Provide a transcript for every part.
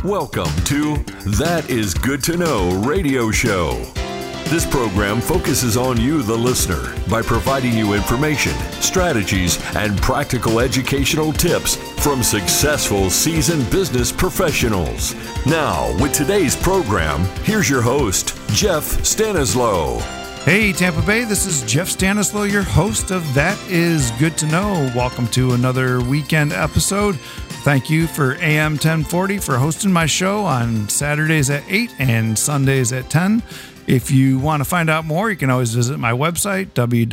Welcome to That Is Good to Know radio show. This program focuses on you, the listener, by providing you information, strategies, and practical educational tips from successful seasoned business professionals. Now, with today's program, here's your host, Jeff Stanislow. Hey, Tampa Bay, this is Jeff Stanislow, your host of That Is Good to Know. Welcome to another weekend episode. Thank you for AM 1040 for hosting my show on Saturdays at 8 and Sundays at 10. If you want to find out more, you can always visit my website,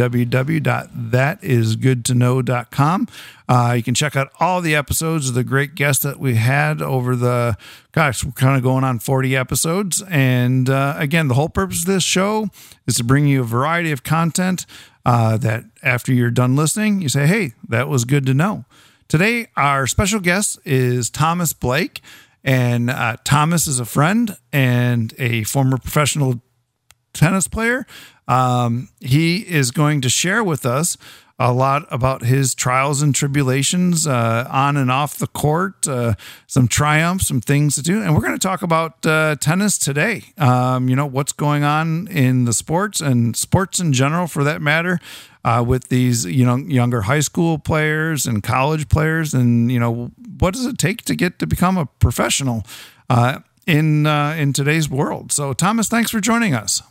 www.thatisgoodtoknow.com. You can check out all the episodes of the great guests that we had over we're kind of going on 40 episodes. And again, the whole purpose of this show is to bring you a variety of content that after you're done listening, you say, hey, that was good to know. Today, our special guest is Thomas Blake. And Thomas is a friend and a former professional tennis player. He is going to share with us a lot about his trials and tribulations on and off the court, some triumphs, some things to do. And we're going to talk about tennis today. What's going on in the sports and sports in general, for that matter, with these, younger high school players and college players. And, what does it take to become a professional in today's world? So, Thomas, thanks for joining us.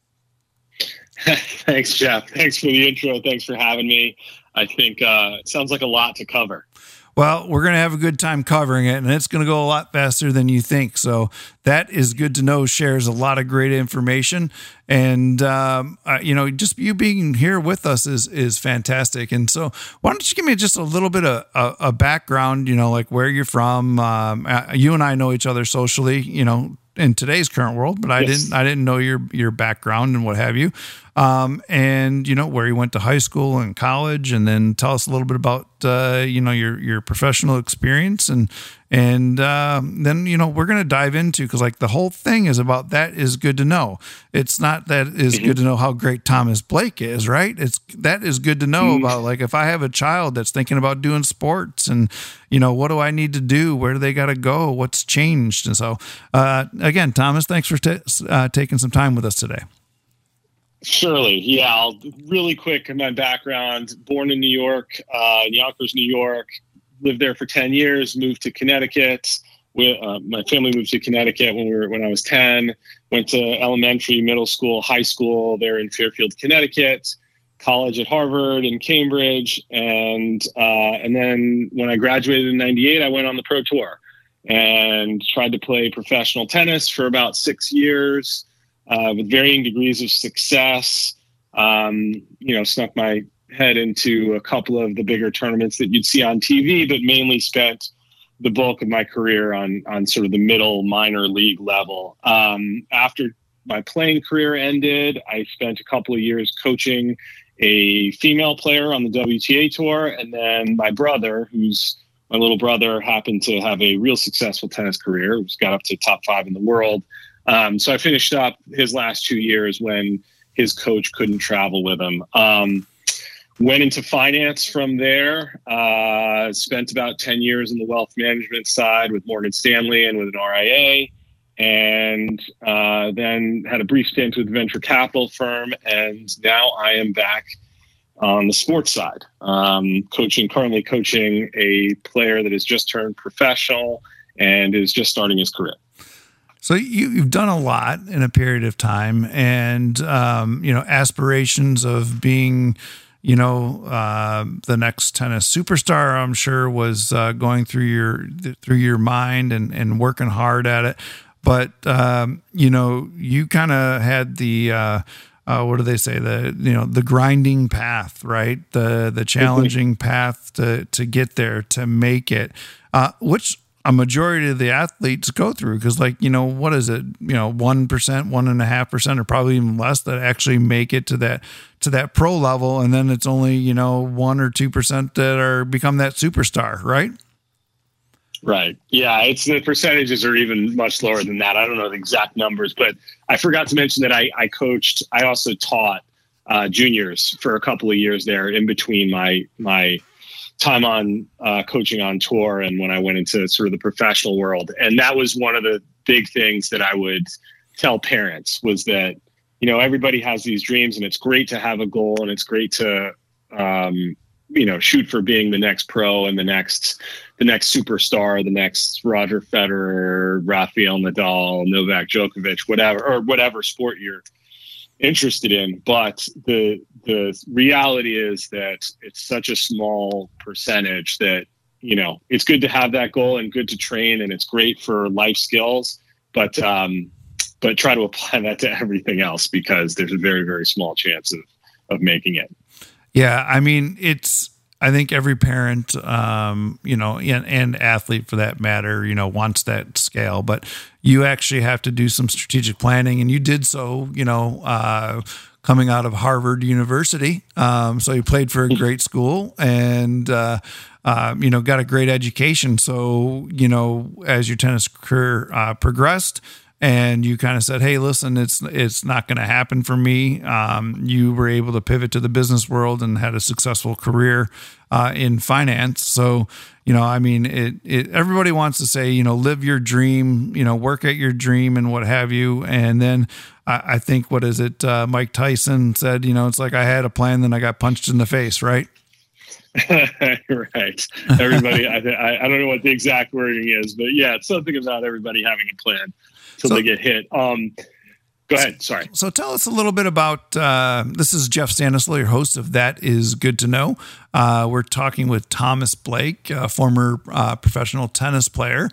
Thanks, Jeff. Thanks for the intro. Thanks for having me. I think it sounds like a lot to cover. Well, we're going to have a good time covering it, and it's going to go a lot faster than you think. So That Is Good to Know shares a lot of great information. And, just you being here with us is fantastic. And so why don't you give me just a little bit of a background, like where you're from. You and I know each other socially, in today's current world, but Yes. I didn't know your background and what have you. And where you went to high school and college, and then tell us a little bit about, your professional experience. And then, we're going to dive into, cause like the whole thing is about That Is Good to Know. It's not that is good to know how great Thomas Blake is, right? It's that is good to know about, like, if I have a child that's thinking about doing sports and, what do I need to do? Where do they got to go? What's changed? And so, again, Thomas, thanks for taking some time with us today. Surely. Yeah, I'll really quick in my background. Born in New York, Yonkers, New York. Lived there for 10 years, moved to Connecticut. My family moved to Connecticut when I was 10. Went to elementary, middle school, high school there in Fairfield, Connecticut. College at Harvard and Cambridge. And then when I graduated in 98, I went on the pro tour and tried to play professional tennis for about 6 years. With varying degrees of success, snuck my head into a couple of the bigger tournaments that you'd see on TV, but mainly spent the bulk of my career on sort of the middle minor league level. After my playing career ended, I spent a couple of years coaching a female player on the WTA tour. And then my little brother happened to have a real successful tennis career. He's got up to top 5 in the world. So I finished up his last 2 years when his coach couldn't travel with him. Went into finance from there, spent about 10 years in the wealth management side with Morgan Stanley and with an RIA, and then had a brief stint with a venture capital firm. And now I am back on the sports side, currently coaching a player that has just turned professional and is just starting his career. So you've done a lot in a period of time, and aspirations of being, the next tennis superstar, I'm sure, was going through your mind and working hard at it. But you kind of had the what do they say, the grinding path, right? The challenging path to get there, to make it, which a majority of the athletes go through, because what is it? 1%, 1.5%, or probably even less that actually make it to that pro level. And then it's only, 1 or 2% that become that superstar, right? Right. Yeah. The percentages are even much lower than that. I don't know the exact numbers, but I forgot to mention that I also taught juniors for a couple of years there in between my time on coaching on tour and when I went into sort of the professional world. And that was one of the big things that I would tell parents was that, everybody has these dreams and it's great to have a goal and it's great to, shoot for being the next pro and the next superstar, the next Roger Federer, Rafael Nadal, Novak Djokovic, whatever sport you're interested in. But the reality is that it's such a small percentage that, it's good to have that goal and good to train and it's great for life skills, but try to apply that to everything else because there's a very, very small chance of making it. Yeah. I mean, I think every parent, and athlete for that matter, wants that scale, but you actually have to do some strategic planning, and you did so, coming out of Harvard University. So you played for a great school and, got a great education. So, as your tennis career progressed, and you kind of said, hey, listen, it's not going to happen for me. You were able to pivot to the business world and had a successful career in finance. So, everybody wants to say, live your dream, work at your dream and what have you. And then I think, what is it? Mike Tyson said, it's like I had a plan, then I got punched in the face, right? Right. Everybody, I don't know what the exact wording is, but yeah, it's something about everybody having a plan till they get hit. Go ahead. Sorry. So tell us a little bit about, this is Jeff Stanislow, your host of That Is Good to Know. We're talking with Thomas Blake, a former professional tennis player,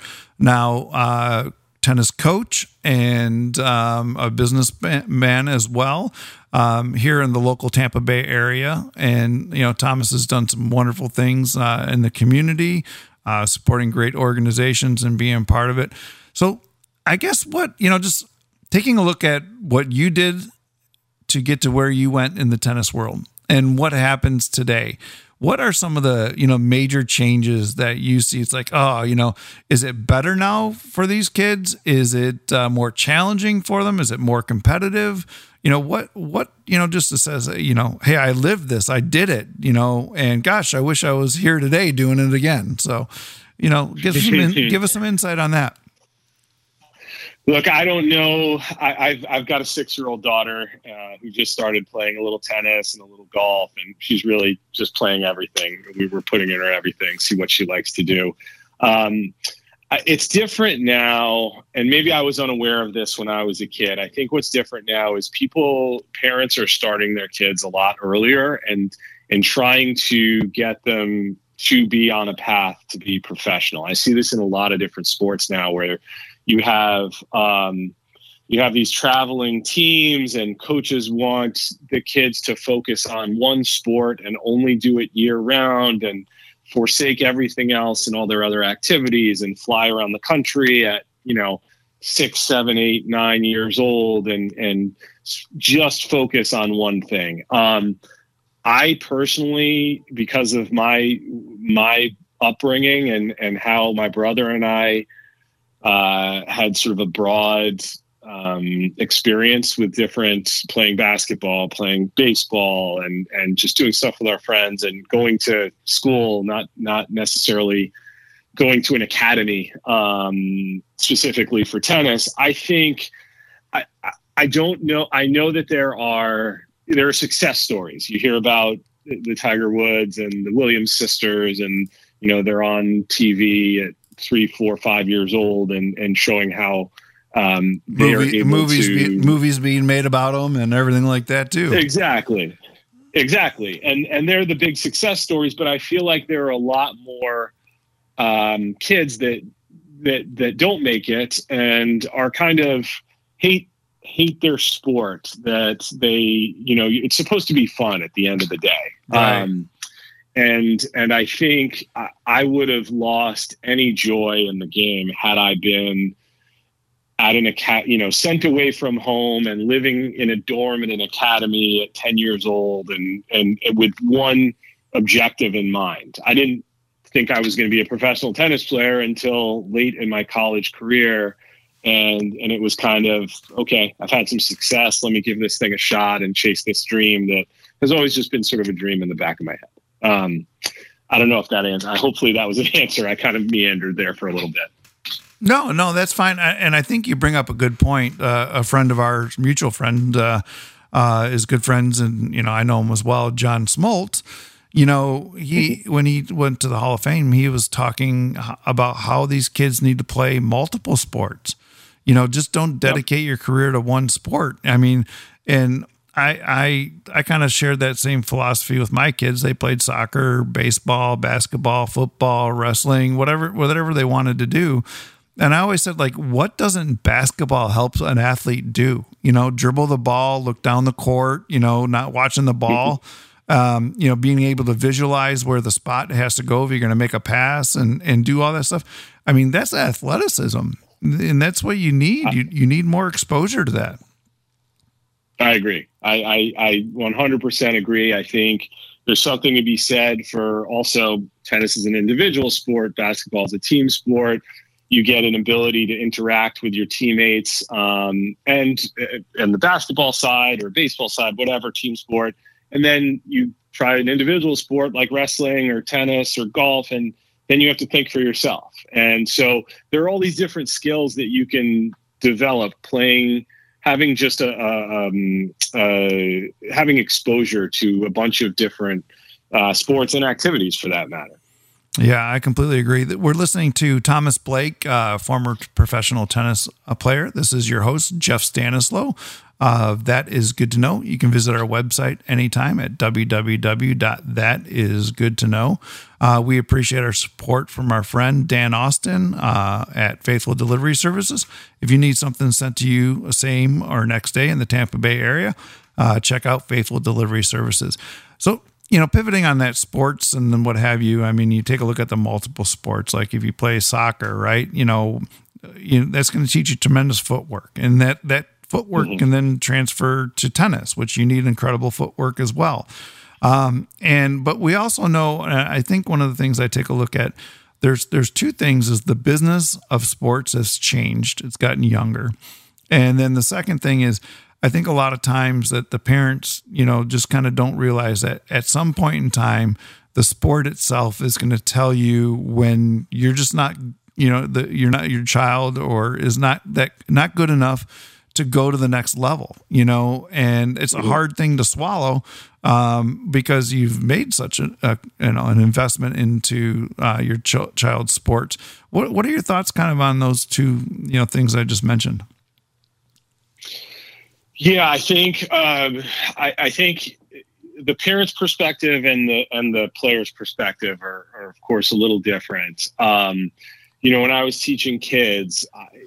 now tennis coach and a businessman as well, here in the local Tampa Bay area. And, Thomas has done some wonderful things in the community, supporting great organizations and being part of it. So I guess just taking a look at what you did to get to where you went in the tennis world and what happens today. What are some of the, major changes that you see? It's like, is it better now for these kids? Is it more challenging for them? Is it more competitive? What just to says, hey, I lived this, I did it, and gosh, I wish I was here today doing it again. So, give us some insight on that. Look, I don't know. I've got a 6-year-old daughter who just started playing a little tennis and a little golf, and she's really just playing everything. We were putting in her everything, see what she likes to do. It's different now, and maybe I was unaware of this when I was a kid. I think what's different now is parents are starting their kids a lot earlier and trying to get them to be on a path to be professional. I see this in a lot of different sports now where you have these traveling teams and coaches want the kids to focus on one sport and only do it year round and forsake everything else and all their other activities and fly around the country at, 6, 7, 8, 9 years old and just focus on one thing. I personally, because of my upbringing and how my brother and I had sort of a broad experience with playing basketball, playing baseball, and just doing stuff with our friends and going to school, not necessarily going to an academy specifically for tennis. I think I don't know. I know that there are success stories. You hear about the Tiger Woods and the Williams sisters, and they're on TV at 3, 4, 5 years old and showing how they are able movies being made about them and everything like that too. Exactly. And they're the big success stories, but I feel like there are a lot more kids that don't make it and are kind of hate their sport, that they, it's supposed to be fun at the end of the day. Right. And I think I would have lost any joy in the game had I been at sent away from home and living in a dorm in an academy at 10 years old and with one objective in mind. I didn't think I was going to be a professional tennis player until late in my college career. And it was kind of, okay, I've had some success. Let me give this thing a shot and chase this dream that has always just been sort of a dream in the back of my head. I don't know if that answer. Hopefully that was an answer. I kind of meandered there for a little bit. No, that's fine. And I think you bring up a good point. A friend of ours, mutual friend, is good friends, and I know him as well, John Smoltz. When he went to the Hall of Fame, he was talking about how these kids need to play multiple sports. Just don't dedicate your career to one sport. I mean, and I kind of shared that same philosophy with my kids. They played soccer, baseball, basketball, football, wrestling, whatever they wanted to do. And I always said, like, what doesn't basketball help an athlete do? Dribble the ball, look down the court, not watching the ball, being able to visualize where the spot has to go if you're going to make a pass and do all that stuff. I mean, that's athleticism, and that's what you need. You need more exposure to that. I agree. I 100% agree. I think there's something to be said for also tennis is an individual sport, basketball is a team sport. You get an ability to interact with your teammates, and the basketball side or baseball side, whatever team sport. And then you try an individual sport like wrestling or tennis or golf, and then you have to think for yourself. And so there are all these different skills that you can develop playing, having just having exposure to a bunch of different sports and activities for that matter. Yeah, I completely agree. We're listening to Thomas Blake, former professional tennis player. This is your host, Jeff Stanislow. That is good to know. You can visit our website anytime at www.thatisgoodtoknow. We appreciate our support from our friend Dan Austin at Faithful Delivery Services. If you need something sent to you same or next day in the Tampa Bay area, check out Faithful Delivery Services. So, pivoting on that sports and then what have you, I mean, you take a look at the multiple sports, like if you play soccer, right? That's going to teach you tremendous footwork, and that footwork can then transfer to tennis, which you need incredible footwork as well. But we also know, I think one of the things I take a look at, there's two things: is the business of sports has changed. It's gotten younger. And then the second thing is, I think a lot of times that the parents, just kind of don't realize that at some point in time, the sport itself is going to tell you when you're just not, you're not your child or is not good enough to go to the next level, and it's a hard thing to swallow because you've made such an investment into your child's sports. What are your thoughts kind of on those two, things I just mentioned? Yeah, I think I think the parents' perspective and the players' perspective are of course a little different. When I was teaching kids, I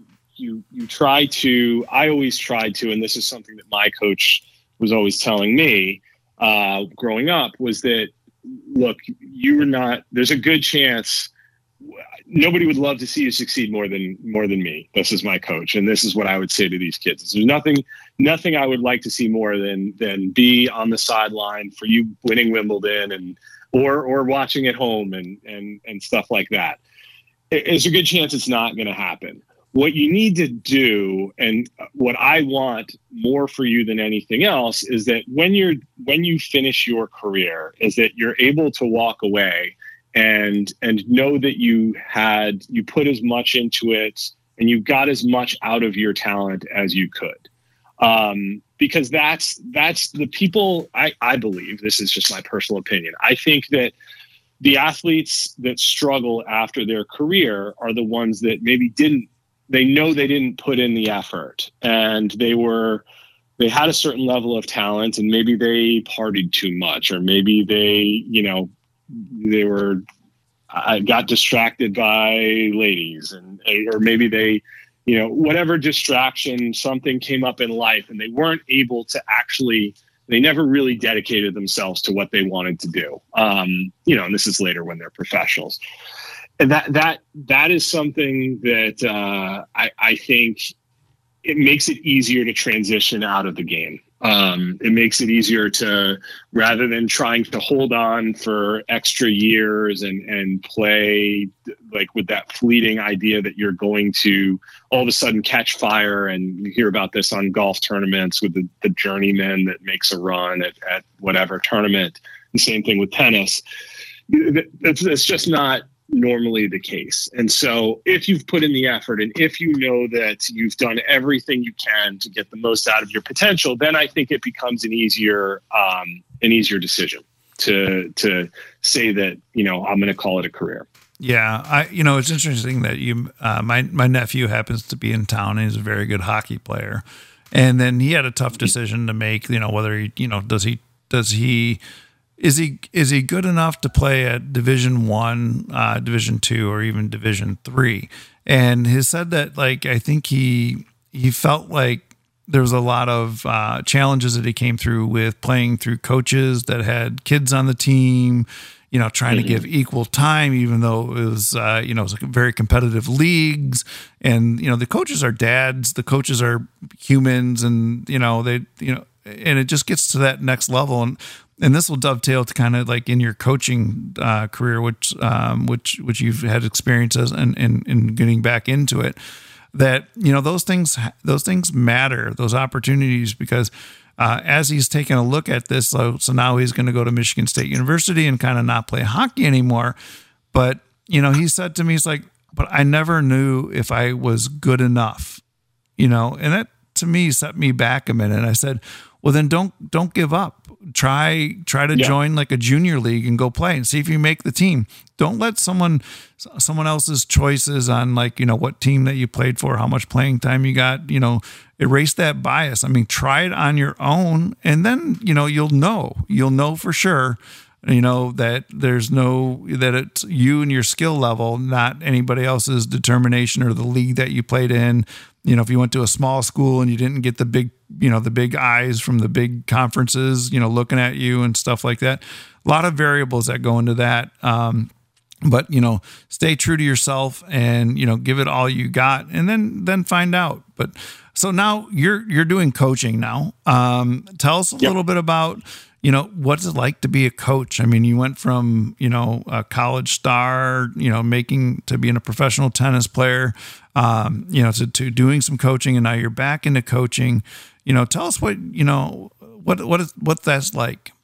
always tried to, and this is something that my coach was always telling me growing up, was that, look, there's a good chance nobody would love to see you succeed more than me. This is my coach, and this is what I would say to these kids. There's nothing I would like to see more than be on the sideline for you winning Wimbledon or watching at home and stuff like that. There's a good chance it's not going to happen. What you need to do, and what I want more for you than anything else, is that when you finish your career, is that you're able to walk away and know that you put as much into it and you got as much out of your talent as you could. Because that's the people, I believe, this is just my personal opinion, I think that the athletes that struggle after their career are the ones that maybe they know they didn't put in the effort, and they had a certain level of talent, and maybe they partied too much, or maybe they got distracted by ladies, or maybe they, whatever distraction, something came up in life and they weren't able to they never really dedicated themselves to what they wanted to do. And this is later when they're professionals. And that is something that I think it makes it easier to transition out of the game. It makes it easier to, rather than trying to hold on for extra years and play like with that fleeting idea that you're going to all of a sudden catch fire. And you hear about this on golf tournaments with the journeyman that makes a run at whatever tournament. The same thing with tennis. It's just not normally the case. And so if you've put in the effort and if you know that you've done everything you can to get the most out of your potential, then I think it becomes an easier decision to say that, I'm going to call it a career. Yeah. It's interesting that my nephew happens to be in town and he's a very good hockey player. And then he had a tough decision to make, whether is he good enough to play at Division I, Division II, or even Division III? And he said that, I think he felt like there was a lot of challenges that he came through with playing through coaches that had kids on the team, trying to give equal time, even though it was, it was very competitive leagues. And, the coaches are dads, the coaches are humans, and, and it just gets to that next level. And this will dovetail to kind of in your coaching career, which you've had experiences in getting back into it, that, those things matter, those opportunities, because as he's taking a look at this, so now he's going to go to Michigan State University and kind of not play hockey anymore. But, he said to me, he's like, but I never knew if I was good enough, and that to me set me back a minute. I said, well, then don't give up. Try to join a junior league and go play and see if you make the team. Don't let someone else's choices on what team that you played for, how much playing time you got, erase that bias. I mean, try it on your own, and then, you'll know for sure, that that it's you and your skill level, not anybody else's determination or the league that you played in. If you went to a small school and you didn't get the big eyes from the big conferences, looking at you and stuff like that. A lot of variables that go into that. But, stay true to yourself and, give it all you got, and then find out. But so now you're doing coaching now. Tell us a little bit about, what's it like to be a coach? I mean, you went from, a college star, to being a professional tennis player, to doing some coaching, and now you're back into coaching. Tell us what that's like.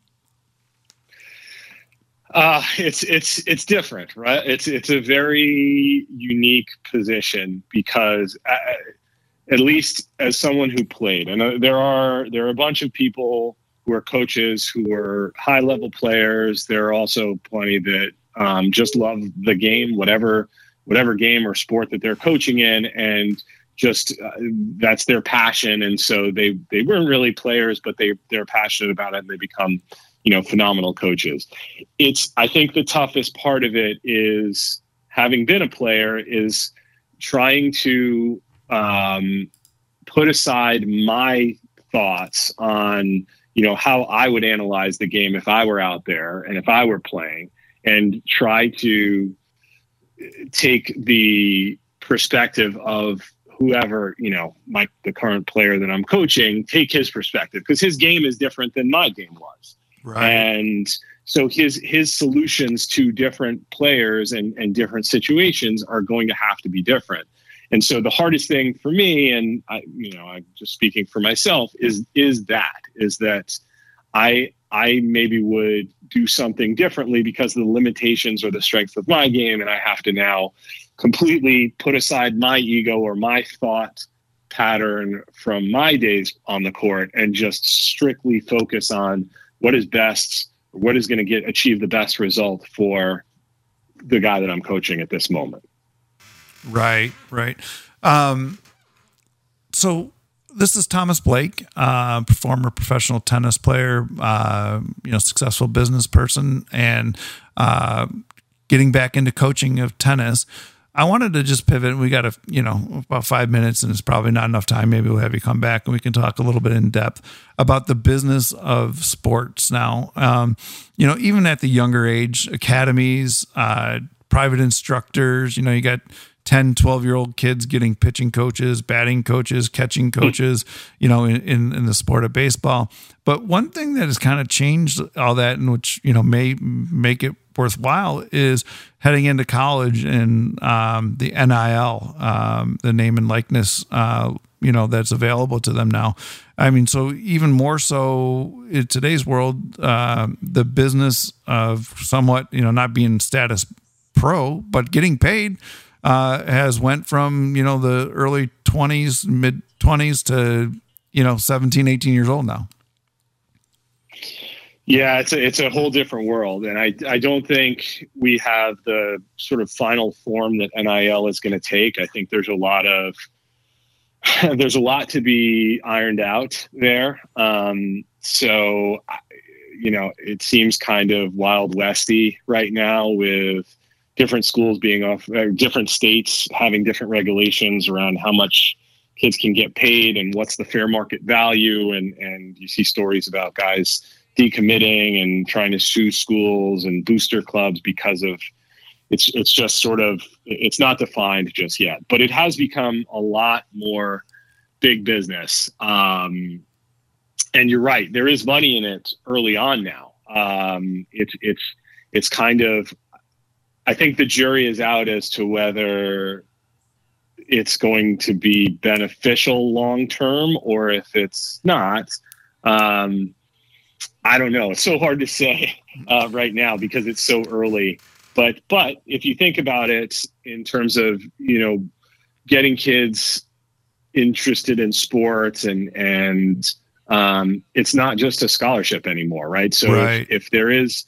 It's different, right? It's a very unique position because, at least as someone who played, and there are a bunch of people who are coaches who are high level players. There are also plenty that just love the game, whatever game or sport that they're coaching in, and just that's their passion. And so they weren't really players, but they're passionate about it, and they become phenomenal coaches. I think the toughest part of it is, having been a player, is trying to put aside my thoughts on, how I would analyze the game if I were out there and if I were playing, and try to take the perspective of whoever, the current player that I'm coaching, take his perspective, because his game is different than my game was. Right. And so his solutions to different players and different situations are going to have to be different. And so the hardest thing for me, and I'm just speaking for myself, is that I maybe would do something differently because of the limitations or the strengths of my game, and I have to now completely put aside my ego or my thought pattern from my days on the court and just strictly focus on what is best, what is going to achieve the best result for the guy that I'm coaching at this moment. Right. So this is Thomas Blake, former professional tennis player, successful business person, and getting back into coaching of tennis. I wanted to just pivot. We got about 5 minutes, and it's probably not enough time. Maybe we'll have you come back and we can talk a little bit in depth about the business of sports now. Even at the younger age, academies, private instructors, you got 10, 12-year-old kids getting pitching coaches, batting coaches, catching coaches, in the sport of baseball. But one thing that has kind of changed all that, and which, may make it worthwhile, is heading into college and the NIL, the name and likeness that's available to them now. I mean, so even more so in today's world, the business of somewhat, not being status pro, but getting paid, has went from, the early 20s, mid 20s to, 17, 18 years old now. Yeah, it's a whole different world. And I don't think we have the sort of final form that NIL is going to take. I think there's a lot to be ironed out there. So, it seems kind of Wild Westy right now, with different schools being off, different states having different regulations around how much kids can get paid and what's the fair market value. And you see stories about guys decommitting and trying to sue schools and booster clubs because of it's just sort of, it's not defined just yet, but it has become a lot more big business. And you're right, there is money in it early on now. It's kind of, I think the jury is out as to whether it's going to be beneficial long-term or if it's not. I don't know. It's so hard to say right now because it's so early. But if you think about it in terms of, getting kids interested in sports and it's not just a scholarship anymore, right? So right. If there is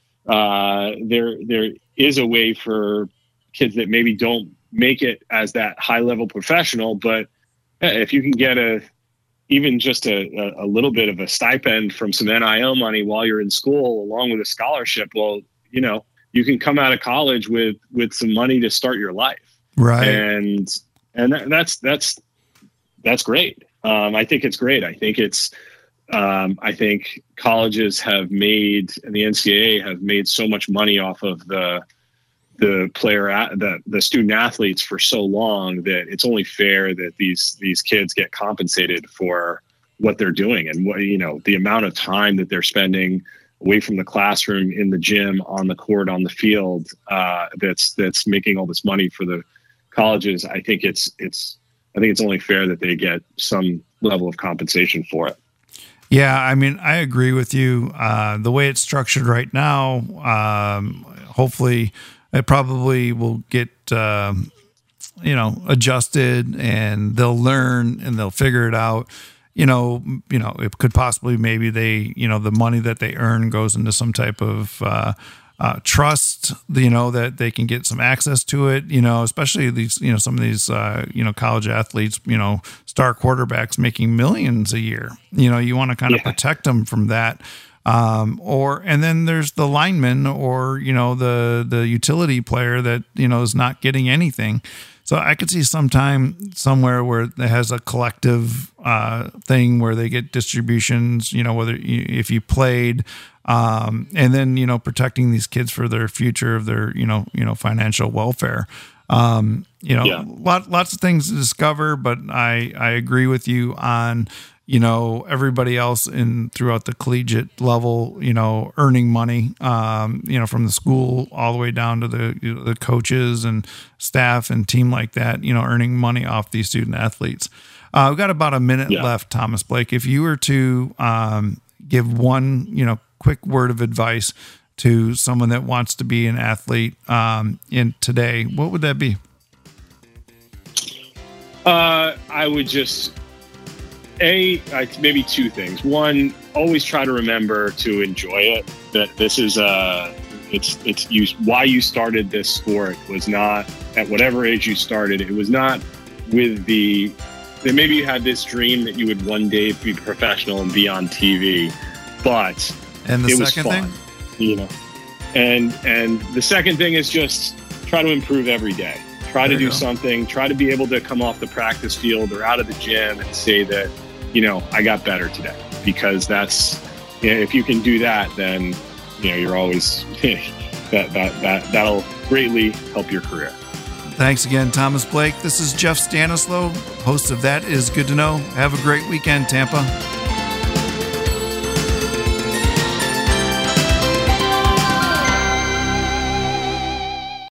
there is a way for kids that maybe don't make it as that high level professional, but if you can get even just a little bit of a stipend from some NIL money while you're in school, along with a scholarship, well, you can come out of college with some money to start your life. Right. And that's great. I think it's great. I think colleges have made, and the NCAA have made so much money off of the student athletes for so long that it's only fair that these kids get compensated for what they're doing and what, the amount of time that they're spending away from the classroom, in the gym, on the court, on the field, that's making all this money for the colleges. I think it's only fair that they get some level of compensation for it. Yeah, I mean, I agree with you. The way it's structured right now, hopefully it probably will get, adjusted, and they'll learn and they'll figure it out. It could possibly, maybe they, the money that they earn goes into some type of trust, that they can get some access to it, especially these, some of these, college athletes, star quarterbacks making millions a year. You want to kind of protect them from that. And then there's the lineman or, the utility player that, is not getting anything. So I could see somewhere where it has a collective thing where they get distributions, whether if you played, and then, protecting these kids for their future of their, financial welfare. Lots of things to discover, but I agree with you on, everybody else throughout the collegiate level, earning money, from the school all the way down to the coaches and staff and team like that, earning money off these student athletes. We've got about a minute left, Thomas Blake. If you were to give one, quick word of advice to someone that wants to be an athlete in today, what would that be? I would just maybe two things. One, always try to remember to enjoy it. That this is why you started this sport was not at whatever age you started. It was not with that maybe you had this dream that you would one day be professional and be on TV, but it was fun, And the second thing is just try to improve every day. Try to do something. Try to be able to come off the practice field or out of the gym and say that, I got better today, because that's, if you can do that, then, you're always that'll greatly help your career. Thanks again, Thomas Blake. This is Jeff Stanislow, host of That Is Good to Know. Have a great weekend, Tampa.